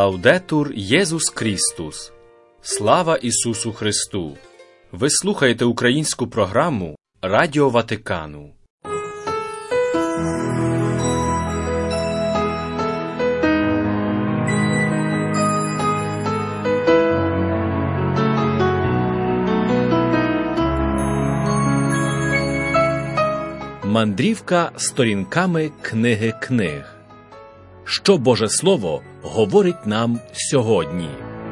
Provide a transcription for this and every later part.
Лаудетур Єсус Крістус! Слава Ісусу Христу! Ви слухаєте українську програму Радіо Ватикану. Мандрівка сторінками книги книг. Що Боже Слово говорить нам сьогодні?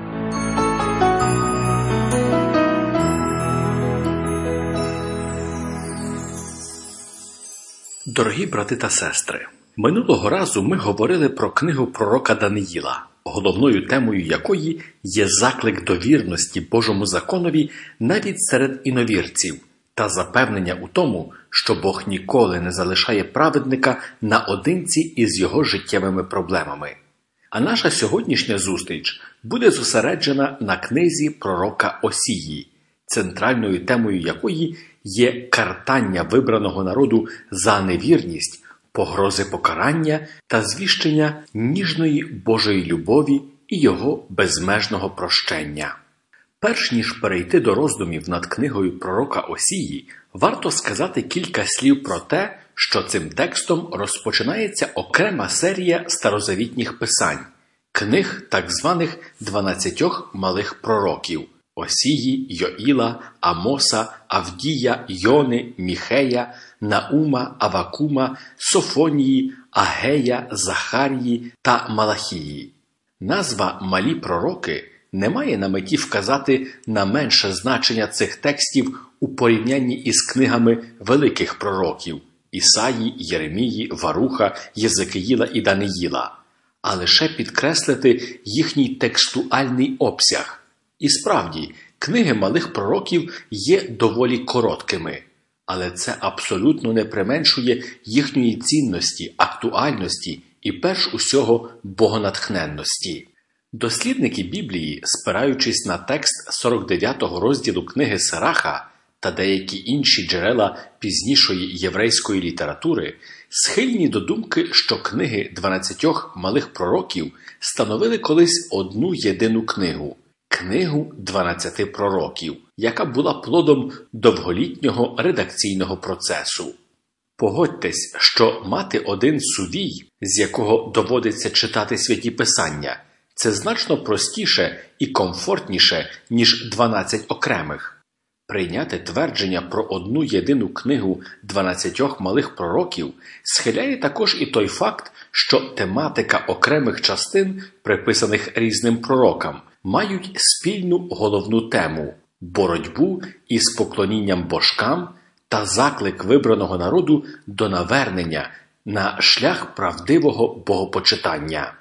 Дорогі брати та сестри, минулого разу ми говорили про книгу пророка Даниїла, головною темою якої є заклик до вірності Божому законові навіть серед іновірців та запевнення у тому, що Бог ніколи не залишає праведника наодинці із його життєвими проблемами. А наша сьогоднішня зустріч буде зосереджена на книзі пророка Осії, центральною темою якої є картання вибраного народу за невірність, погрози покарання та звіщення ніжної Божої любові і його безмежного прощення. Перш ніж перейти до роздумів над книгою пророка Осії, варто сказати кілька слів про те, що цим текстом розпочинається окрема серія старозавітніх писань, книг так званих 12 малих пророків – Осії, Йоїла, Амоса, Авдія, Йони, Міхея, Наума, Авакума, Софонії, Агея, Захарії та Малахії. Назва «Малі пророки» не має на меті вказати на менше значення цих текстів у порівнянні із книгами великих пророків – Ісаї, Єремії, Варуха, Єзекиїла і Даниїла, а лише підкреслити їхній текстуальний обсяг. І справді, книги малих пророків є доволі короткими, але це абсолютно не применшує їхньої цінності, актуальності і перш усього богонатхненності. Дослідники Біблії, спираючись на текст 49-го розділу книги Сираха та деякі інші джерела пізнішої єврейської літератури, схильні до думки, що книги 12 малих пророків становили колись одну єдину книгу – книгу 12 пророків, яка була плодом довголітнього редакційного процесу. Погодьтесь, що мати один сувій, з якого доводиться читати святі писання, це значно простіше і комфортніше, ніж 12 окремих. Прийняти твердження про одну єдину книгу 12 малих пророків схиляє також і той факт, що тематика окремих частин, приписаних різним пророкам, мають спільну головну тему – боротьбу із поклонінням божкам та заклик вибраного народу до навернення на шлях правдивого богопочитання.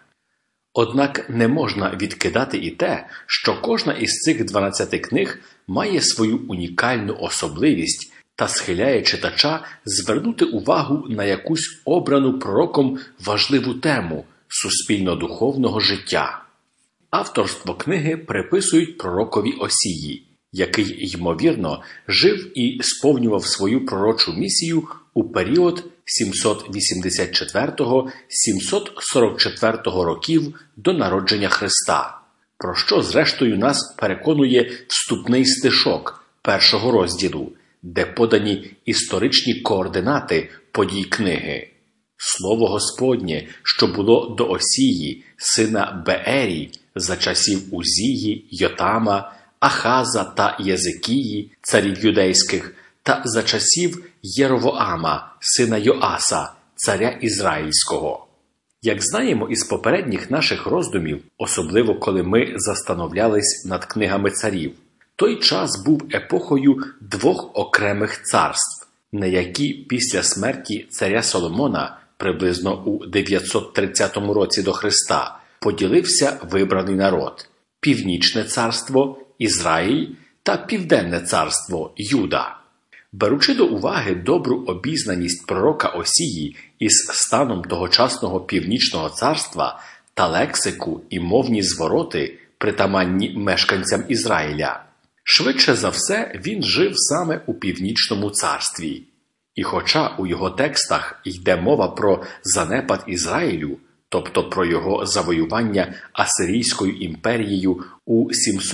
Однак не можна відкидати і те, що кожна із цих 12 книг має свою унікальну особливість та схиляє читача звернути увагу на якусь обрану пророком важливу тему суспільно-духовного життя. Авторство книги приписують пророкові Осії, який, ймовірно, жив і сповнював свою пророчу місію у період 784-744 років до народження Христа, про що, зрештою, нас переконує вступний стишок першого розділу, де подані історичні координати подій книги. Слово Господнє, що було до Осії, сина Беері, за часів Узії, Йотама, Ахаза та Єзикії, царів юдейських, та за часів Єровоама, сина Йоаса, царя Ізраїльського. Як знаємо із попередніх наших роздумів, особливо коли ми застановлялись над книгами царів, той час був епохою двох окремих царств, на які після смерті царя Соломона, приблизно у 930 році до Христа, поділився вибраний народ – Північне царство – Ізраїль та Південне царство – Юда. Беручи до уваги добру обізнаність пророка Осії із станом тогочасного Північного царства та лексику і мовні звороти, притаманні мешканцям Ізраїля, швидше за все він жив саме у Північному царстві. І хоча у його текстах йде мова про занепад Ізраїлю, тобто про його завоювання Асирійською імперією у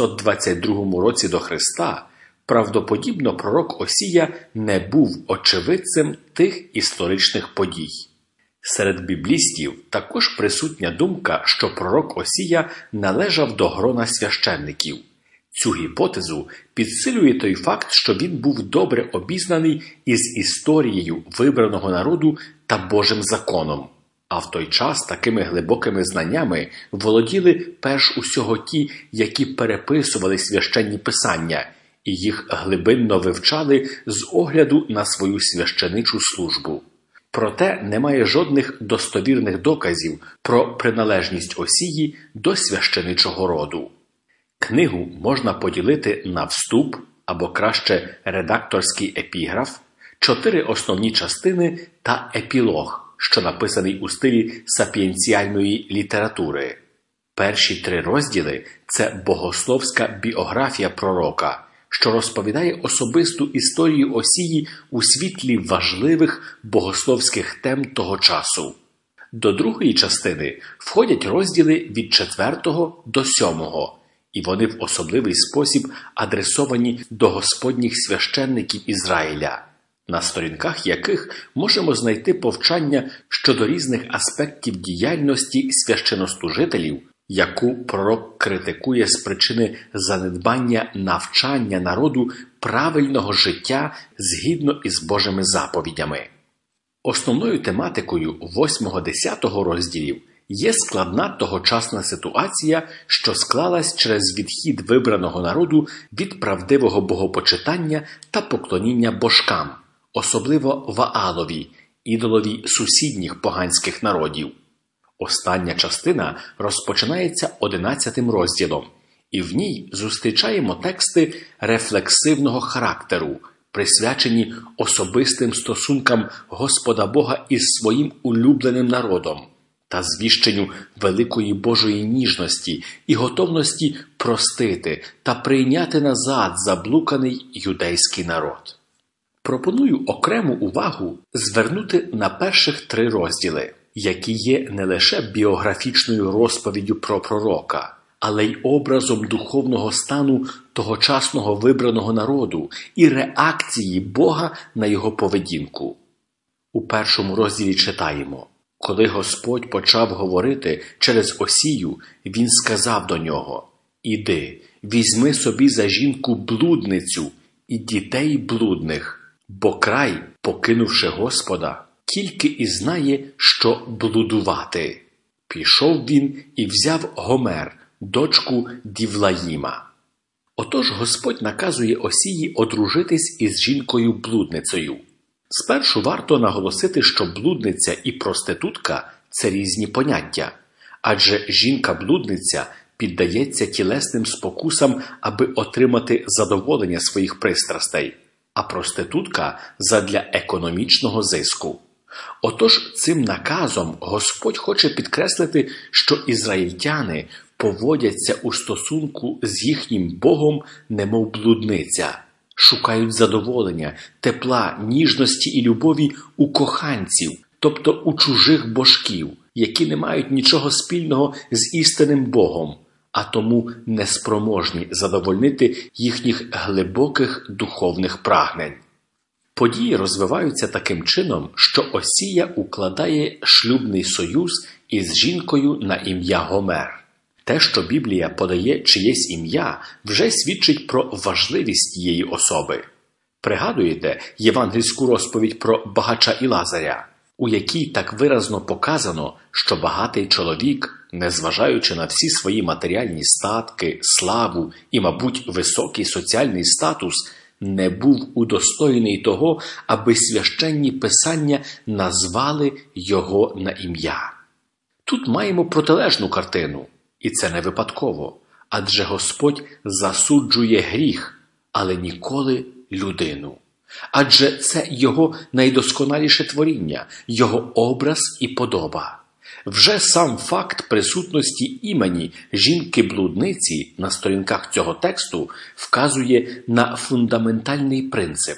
722 році до Христа, правдоподібно пророк Осія не був очевидцем тих історичних подій. Серед біблістів також присутня думка, що пророк Осія належав до грона священників. Цю гіпотезу підсилює той факт, що він був добре обізнаний із історією вибраного народу та Божим законом. А в той час такими глибокими знаннями володіли перш усього ті, які переписували священні писання, і їх глибинно вивчали з огляду на свою священичу службу. Проте немає жодних достовірних доказів про приналежність Осії до священичого роду. Книгу можна поділити на вступ, або краще редакторський епіграф, 4 основні частини та епілог, що написаний у стилі сапієнціальної літератури. Перші 3 розділи – це богословська біографія пророка, що розповідає особисту історію Осії у світлі важливих богословських тем того часу. До другої частини входять розділи від 4 до 7, і вони в особливий спосіб адресовані до господніх священників Ізраїля, на сторінках яких можемо знайти повчання щодо різних аспектів діяльності священнослужителів, яку пророк критикує з причини занедбання навчання народу правильного життя згідно із Божими заповідями. Основною тематикою 8-10 розділів є складна тогочасна ситуація, що склалась через відхід вибраного народу від правдивого богопочитання та поклоніння божкам, особливо Ваалові, ідолові сусідніх поганських народів. Остання частина розпочинається 11 розділом, і в ній зустрічаємо тексти рефлексивного характеру, присвячені особистим стосункам Господа Бога із своїм улюбленим народом та звіщенню великої Божої ніжності і готовності простити та прийняти назад заблуканий юдейський народ. Пропоную окрему увагу звернути на перших 3 розділи, які є не лише біографічною розповіддю про пророка, але й образом духовного стану тогочасного вибраного народу і реакції Бога на його поведінку. У першому розділі читаємо: «Коли Господь почав говорити через Осію, він сказав до нього: «Іди, візьми собі за жінку блудницю і дітей блудних, бо край, покинувши Господа, тільки і знає, що блудувати». Пішов він і взяв Гомер, дочку Дівлаїма. Отож Господь наказує Осії одружитись із жінкою-блудницею. Спершу варто наголосити, що блудниця і проститутка – це різні поняття, адже жінка-блудниця піддається тілесним спокусам, аби отримати задоволення своїх пристрастей, а проститутка – задля економічного зиску. Отож цим наказом Господь хоче підкреслити, що ізраїльтяни поводяться у стосунку з їхнім Богом немов блудниця, шукають задоволення, тепла, ніжності і любові у коханців, тобто у чужих божків, які не мають нічого спільного з істинним Богом, а тому неспроможні задовольнити їхніх глибоких духовних прагнень. Події розвиваються таким чином, що Осія укладає шлюбний союз із жінкою на ім'я Гомер. Те, що Біблія подає чиєсь ім'я, вже свідчить про важливість її особи. Пригадуєте євангельську розповідь про багача і Лазаря, у якій так виразно показано, що багатий чоловік, незважаючи на всі свої матеріальні статки, славу і, мабуть, високий соціальний статус, не був удостоєний того, аби священні писання назвали його на ім'я. Тут маємо протилежну картину, і це не випадково, адже Господь засуджує гріх, але ніколи людину. Адже це його найдосконаліше творіння, його образ і подоба. Вже сам факт присутності імені жінки-блудниці на сторінках цього тексту вказує на фундаментальний принцип.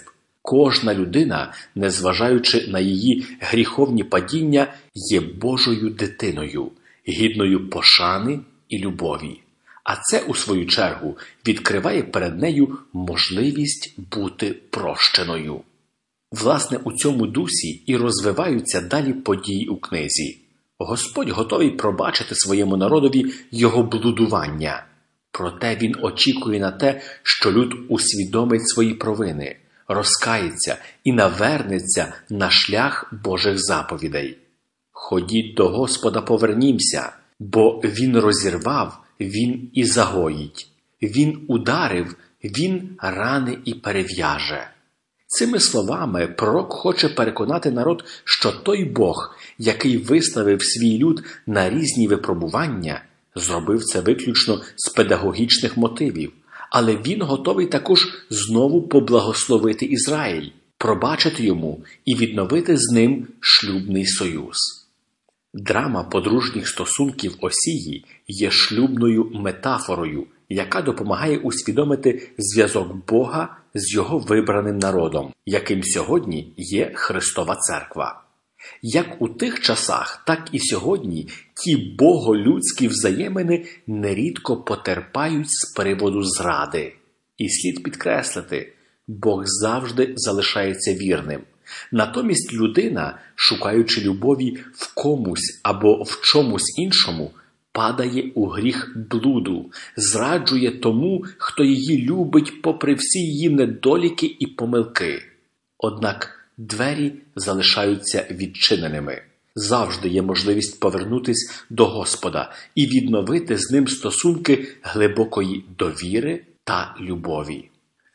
Кожна людина, незважаючи на її гріховні падіння, є Божою дитиною, гідною пошани і любові. А це, у свою чергу, відкриває перед нею можливість бути прощеною. Власне, у цьому дусі і розвиваються далі події у книзі. Господь готовий пробачити своєму народові його блудування. Проте він очікує на те, що люд усвідомить свої провини, розкається і навернеться на шлях Божих заповідей. Ходіть до Господа, повернімся, бо Він розірвав, Він і загоїть. Він ударив, Він рани і перев'яже. Цими словами пророк хоче переконати народ, що той Бог, який виставив свій люд на різні випробування, зробив це виключно з педагогічних мотивів, але він готовий також знову поблагословити Ізраїль, пробачити йому і відновити з ним шлюбний союз. Драма подружніх стосунків Осії є шлюбною метафорою, яка допомагає усвідомити зв'язок Бога з його вибраним народом, яким сьогодні є Христова Церква. Як у тих часах, так і сьогодні ті боголюдські взаємини нерідко потерпають з приводу зради. І слід підкреслити, Бог завжди залишається вірним. Натомість людина, шукаючи любові в комусь або в чомусь іншому, падає у гріх блуду, зраджує тому, хто її любить попри всі її недоліки і помилки. Однак двері залишаються відчиненими. Завжди є можливість повернутись до Господа і відновити з ним стосунки глибокої довіри та любові.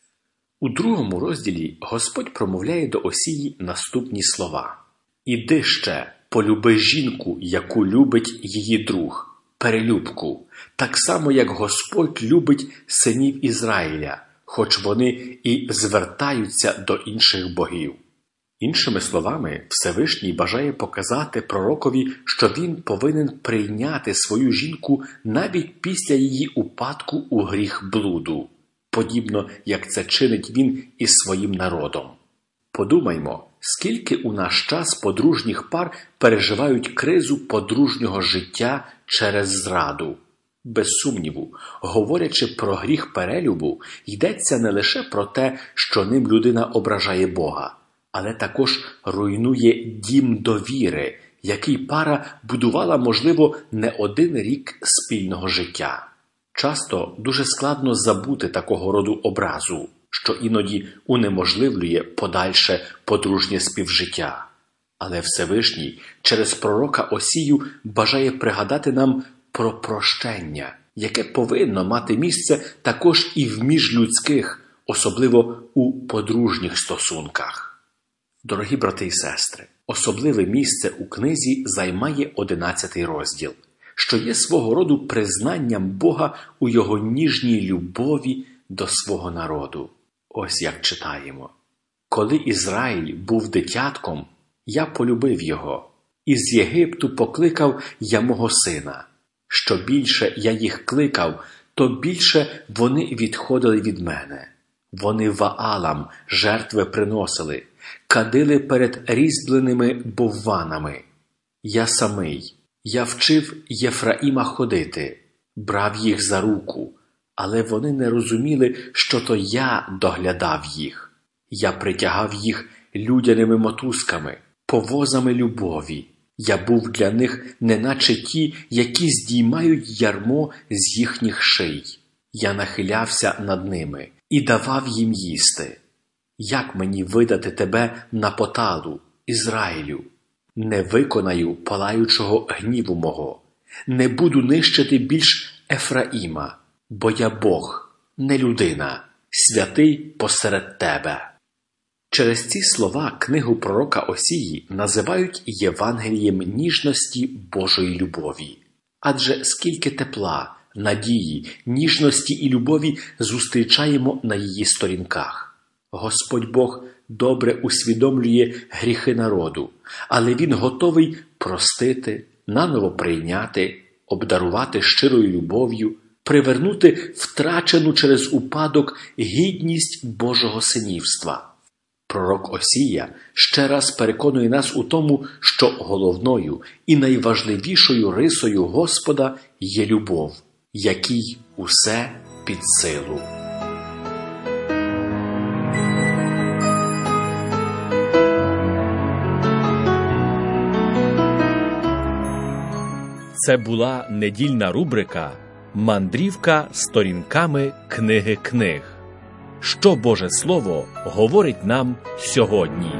У 2 розділі Господь промовляє до Осії наступні слова. «Іди ще, полюби жінку, яку любить її друг, перелюбку, так само, як Господь любить синів Ізраїля, хоч вони і звертаються до інших богів». Іншими словами, Всевишній бажає показати пророкові, що він повинен прийняти свою жінку навіть після її упадку у гріх блуду, подібно як це чинить він із своїм народом. Подумаймо, скільки у наш час подружніх пар переживають кризу подружнього життя через зраду. Без сумніву, говорячи про гріх перелюбу, йдеться не лише про те, що ним людина ображає Бога, але також руйнує дім довіри, який пара будувала, можливо, не один рік спільного життя. Часто дуже складно забути такого роду образу, що іноді унеможливлює подальше подружнє співжиття. Але Всевишній через пророка Осію бажає пригадати нам про прощення, яке повинно мати місце також і в міжлюдських, особливо у подружніх стосунках. Дорогі брати і сестри, особливе місце у книзі займає 11 розділ, що є свого роду признанням Бога у його ніжній любові до свого народу. Ось як читаємо. «Коли Ізраїль був дитятком, я полюбив його. Із Єгипту покликав я мого сина. Що більше я їх кликав, то більше вони відходили від мене. Вони Ваалам жертви приносили, кадили перед різьбленими бовванами. Я самий, я вчив Єфраїма ходити, брав їх за руку, але вони не розуміли, що то я доглядав їх. Я притягав їх людяними мотузками, повозами любові. Я був для них неначе ті, які здіймають ярмо з їхніх ший. Я нахилявся над ними і давав їм їсти. Як мені видати тебе на поталу, Ізраїлю? Не виконаю палаючого гніву мого. Не буду нищити більш Ефраїма, бо я Бог, не людина, святий посеред тебе». Через ці слова книгу пророка Осії називають Євангелієм ніжності Божої любові. Адже скільки тепла, надії, ніжності і любові зустрічаємо на її сторінках. Господь Бог добре усвідомлює гріхи народу, але Він готовий простити, наново прийняти, обдарувати щирою любов'ю, привернути втрачену через упадок гідність Божого синівства. Пророк Осія ще раз переконує нас у тому, що головною і найважливішою рисою Господа є любов, якій усе під силу. Це була недільна рубрика «Мандрівка сторінками книги книг». Що Боже Слово говорить нам сьогодні?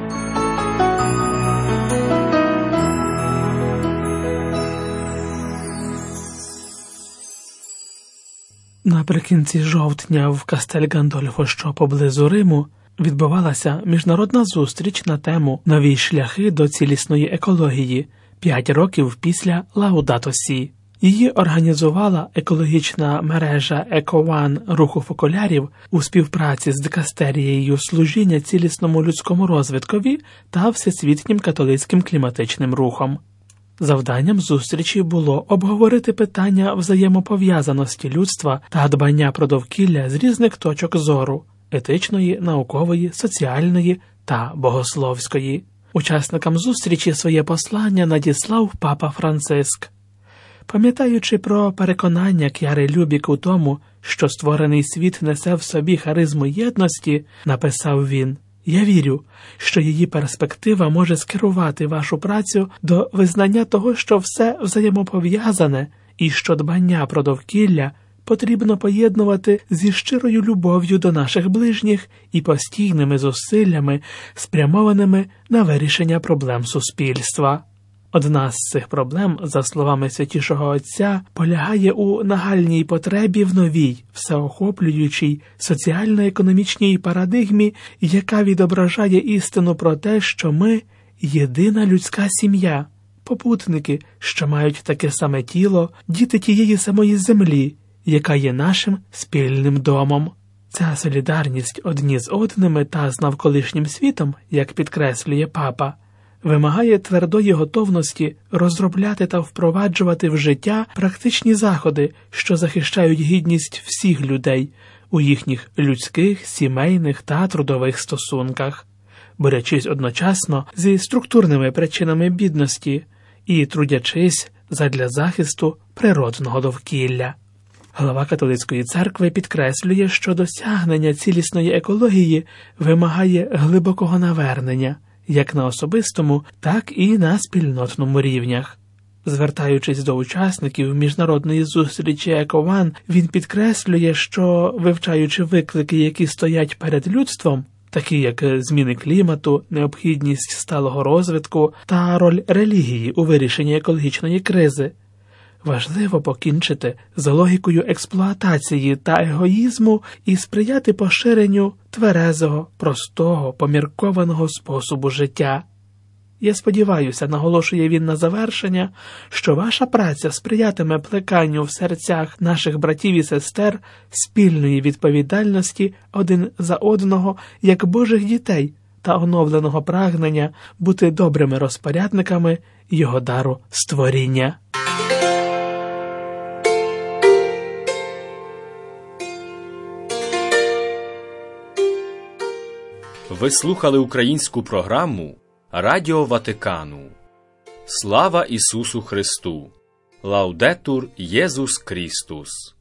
Наприкінці жовтня в Кастель Гандольфо, що поблизу Риму, відбувалася міжнародна зустріч на тему «Нові шляхи до цілісної екології» 5 років після Лаудато Сі. Її організувала екологічна мережа Еко-Ван руху фокулярів у співпраці з дикастерією служіння цілісному людському розвиткові та Всесвітнім католицьким кліматичним рухом. Завданням зустрічі було обговорити питання взаємопов'язаності людства та дбання про довкілля з різних точок зору – етичної, наукової, соціальної та богословської. Учасникам зустрічі своє послання надіслав папа Франциск. Пам'ятаючи про переконання К'яри Любік у тому, що створений світ несе в собі харизму єдності, написав він: «Я вірю, що її перспектива може скерувати вашу працю до визнання того, що все взаємопов'язане і що дбання про довкілля потрібно поєднувати зі щирою любов'ю до наших ближніх і постійними зусиллями, спрямованими на вирішення проблем суспільства». Одна з цих проблем, за словами Святішого Отця, полягає у нагальній потребі в новій, всеохоплюючій соціально-економічній парадигмі, яка відображає істину про те, що ми – єдина людська сім'я, попутники, що мають таке саме тіло, діти тієї самої землі, яка є нашим спільним домом. Ця солідарність одні з одними та з навколишнім світом, як підкреслює папа, вимагає твердої готовності розробляти та впроваджувати в життя практичні заходи, що захищають гідність всіх людей у їхніх людських, сімейних та трудових стосунках, борючись одночасно зі структурними причинами бідності і трудячись задля захисту природного довкілля. Глава католицької церкви підкреслює, що досягнення цілісної екології вимагає глибокого навернення, як на особистому, так і на спільнотному рівнях. Звертаючись до учасників міжнародної зустрічі Еко-Ван, він підкреслює, що, вивчаючи виклики, які стоять перед людством, такі як зміни клімату, необхідність сталого розвитку та роль релігії у вирішенні екологічної кризи, важливо покінчити з логікою експлуатації та егоїзму і сприяти поширенню тверезого, простого, поміркованого способу життя. Я сподіваюся, наголошує він на завершення, що ваша праця сприятиме плеканню в серцях наших братів і сестер спільної відповідальності один за одного як Божих дітей та оновленого прагнення бути добрими розпорядниками його дару створіння. Ви слухали українську програму Радіо Ватикану. Слава Ісусу Христу! Лаудетур Єсус Крістус!